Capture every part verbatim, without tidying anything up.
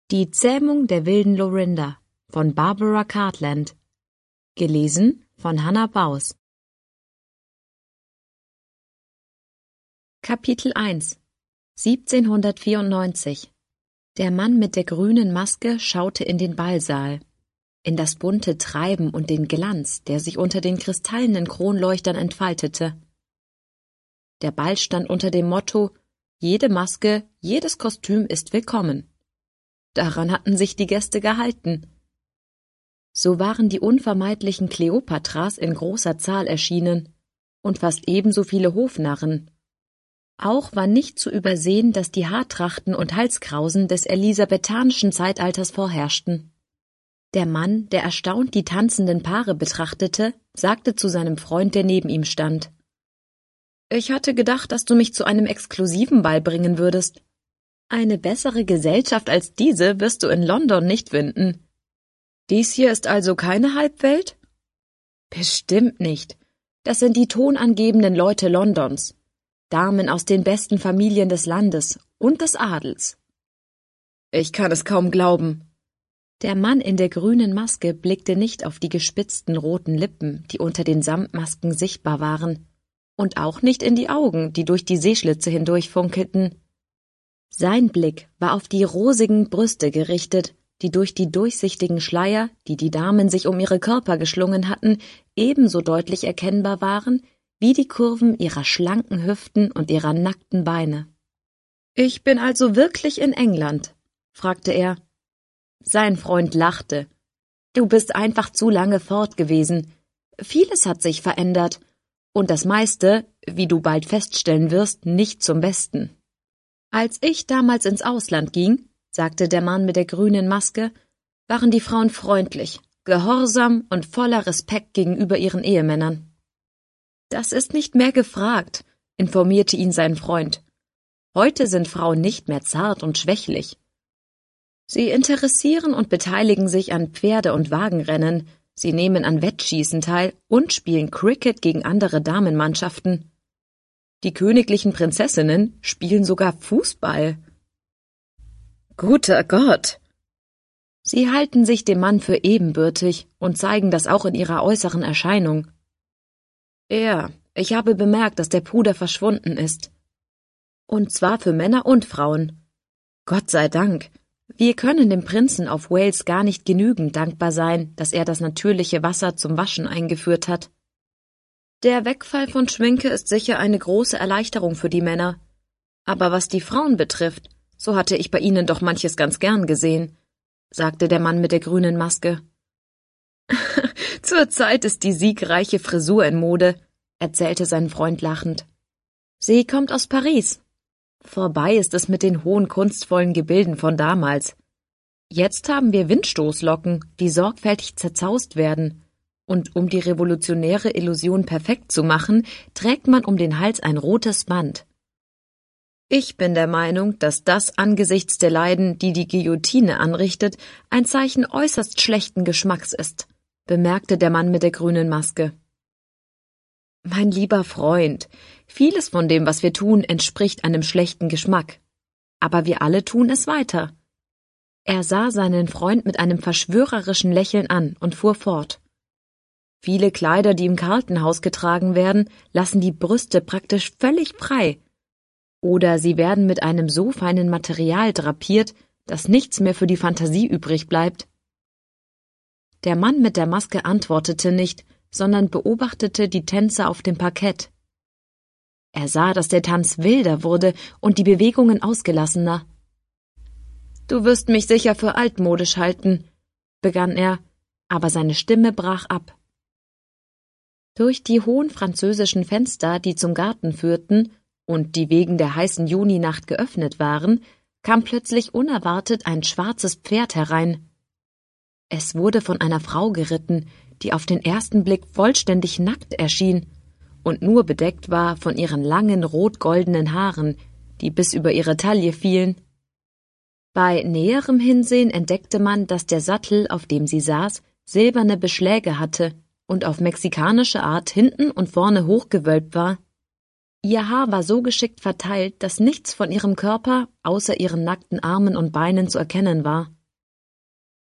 Die Zähmung der wilden Lorinda von Barbara Cartland. Gelesen von Hannah Baus. Kapitel eins siebzehnhundertvierundneunzig. Der Mann mit der grünen Maske schaute in den Ballsaal, in das bunte Treiben und den Glanz, der sich unter den kristallenen Kronleuchtern entfaltete. Der Ball stand unter dem Motto: Jede Maske, jedes Kostüm ist willkommen. Daran hatten sich die Gäste gehalten. So waren die unvermeidlichen Kleopatras in großer Zahl erschienen und fast ebenso viele Hofnarren. Auch war nicht zu übersehen, dass die Haartrachten und Halskrausen des elisabethanischen Zeitalters vorherrschten. Der Mann, der erstaunt die tanzenden Paare betrachtete, sagte zu seinem Freund, der neben ihm stand: »Ich hatte gedacht, dass du mich zu einem exklusiven Ball bringen würdest. Eine bessere Gesellschaft als diese wirst du in London nicht finden. Dies hier ist also keine Halbwelt?« »Bestimmt nicht. Das sind die tonangebenden Leute Londons. Damen aus den besten Familien des Landes und des Adels.« »Ich kann es kaum glauben.« Der Mann in der grünen Maske blickte nicht auf die gespitzten roten Lippen, die unter den Samtmasken sichtbar waren, und auch nicht in die Augen, die durch die Sehschlitze hindurch funkelten. Sein Blick war auf die rosigen Brüste gerichtet, die durch die durchsichtigen Schleier, die die Damen sich um ihre Körper geschlungen hatten, ebenso deutlich erkennbar waren wie die Kurven ihrer schlanken Hüften und ihrer nackten Beine. »Ich bin also wirklich in England?« fragte er. Sein Freund lachte. »Du bist einfach zu lange fort gewesen. Vieles hat sich verändert, und das meiste, wie du bald feststellen wirst, nicht zum Besten. Als ich damals ins Ausland ging«, sagte der Mann mit der grünen Maske, »waren die Frauen freundlich, gehorsam und voller Respekt gegenüber ihren Ehemännern.« »Das ist nicht mehr gefragt«, informierte ihn sein Freund. »Heute sind Frauen nicht mehr zart und schwächlich. Sie interessieren und beteiligen sich an Pferde- und Wagenrennen, sie nehmen an Wettschießen teil und spielen Cricket gegen andere Damenmannschaften. Die königlichen Prinzessinnen spielen sogar Fußball.« »Guter Gott!« Sie halten sich dem Mann für ebenbürtig und zeigen das auch in ihrer äußeren Erscheinung. »Ja, ich habe bemerkt, dass der Puder verschwunden ist. Und zwar für Männer und Frauen. Gott sei Dank. Wir können dem Prinzen auf Wales gar nicht genügend dankbar sein, dass er das natürliche Wasser zum Waschen eingeführt hat. Der Wegfall von Schminke ist sicher eine große Erleichterung für die Männer. Aber was die Frauen betrifft, so hatte ich bei ihnen doch manches ganz gern gesehen«, sagte der Mann mit der grünen Maske. »Zurzeit ist die siegreiche Frisur in Mode«, erzählte sein Freund lachend. »Sie kommt aus Paris. Vorbei ist es mit den hohen kunstvollen Gebilden von damals. Jetzt haben wir Windstoßlocken, die sorgfältig zerzaust werden, und um die revolutionäre Illusion perfekt zu machen, trägt man um den Hals ein rotes Band. Ich bin der Meinung, dass das angesichts der Leiden, die die Guillotine anrichtet, ein Zeichen äußerst schlechten Geschmacks ist«, bemerkte der Mann mit der grünen Maske. »Mein lieber Freund, vieles von dem, was wir tun, entspricht einem schlechten Geschmack. Aber wir alle tun es weiter.« Er sah seinen Freund mit einem verschwörerischen Lächeln an und fuhr fort. »Viele Kleider, die im Carlton-Haus getragen werden, lassen die Brüste praktisch völlig frei. Oder sie werden mit einem so feinen Material drapiert, dass nichts mehr für die Fantasie übrig bleibt.« Der Mann mit der Maske antwortete nicht, sondern beobachtete die Tänzer auf dem Parkett. Er sah, dass der Tanz wilder wurde und die Bewegungen ausgelassener. »Du wirst mich sicher für altmodisch halten«, begann er, aber seine Stimme brach ab. Durch die hohen französischen Fenster, die zum Garten führten und die wegen der heißen Juninacht geöffnet waren, kam plötzlich unerwartet ein schwarzes Pferd herein. Es wurde von einer Frau geritten, die auf den ersten Blick vollständig nackt erschien und nur bedeckt war von ihren langen rot-goldenen Haaren, die bis über ihre Taille fielen. Bei näherem Hinsehen entdeckte man, dass der Sattel, auf dem sie saß, silberne Beschläge hatte und auf mexikanische Art hinten und vorne hochgewölbt war. Ihr Haar war so geschickt verteilt, dass nichts von ihrem Körper außer ihren nackten Armen und Beinen zu erkennen war.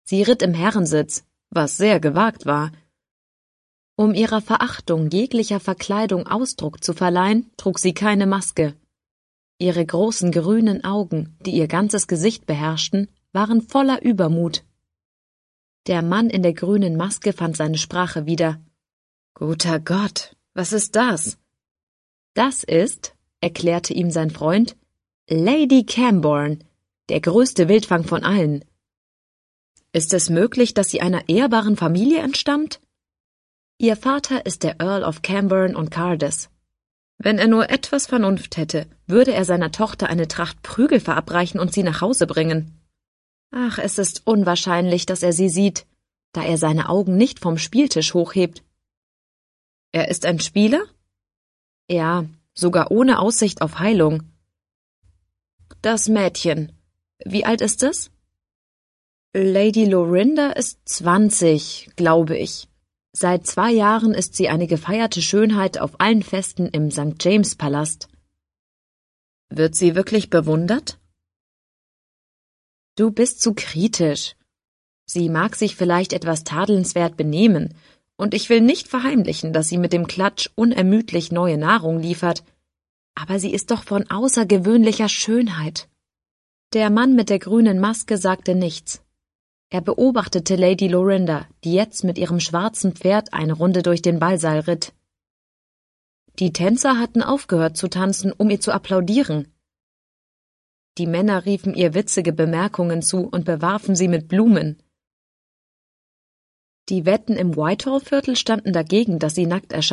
Sie ritt im Herrensitz, was sehr gewagt war. Um ihrer Verachtung jeglicher Verkleidung Ausdruck zu verleihen, trug sie keine Maske. Ihre großen grünen Augen, die ihr ganzes Gesicht beherrschten, waren voller Übermut. Der Mann in der grünen Maske fand seine Sprache wieder. »Guter Gott, was ist das?« »Das ist«, erklärte ihm sein Freund, »Lady Cambourne, der größte Wildfang von allen.« »Ist es möglich, dass sie einer ehrbaren Familie entstammt?« »Ihr Vater ist der Earl of Cambourne und Cardes. Wenn er nur etwas Vernunft hätte, würde er seiner Tochter eine Tracht Prügel verabreichen und sie nach Hause bringen. Ach, es ist unwahrscheinlich, dass er sie sieht, da er seine Augen nicht vom Spieltisch hochhebt.« »Er ist ein Spieler?« »Ja, sogar ohne Aussicht auf Heilung.« »Das Mädchen, wie alt ist es?« »Lady Lorinda ist zwanzig, glaube ich. Seit zwei Jahren ist sie eine gefeierte Schönheit auf allen Festen im Sankt James Palast.« »Wird sie wirklich bewundert?« »Du bist zu kritisch. Sie mag sich vielleicht etwas tadelnswert benehmen, und ich will nicht verheimlichen, dass sie mit dem Klatsch unermüdlich neue Nahrung liefert, aber sie ist doch von außergewöhnlicher Schönheit.« Der Mann mit der grünen Maske sagte nichts. Er beobachtete Lady Lorinda, die jetzt mit ihrem schwarzen Pferd eine Runde durch den Ballsaal ritt. Die Tänzer hatten aufgehört zu tanzen, um ihr zu applaudieren. Die Männer riefen ihr witzige Bemerkungen zu und bewarfen sie mit Blumen. Die Wetten im Whitehall-Viertel standen dagegen, dass sie nackt erschien.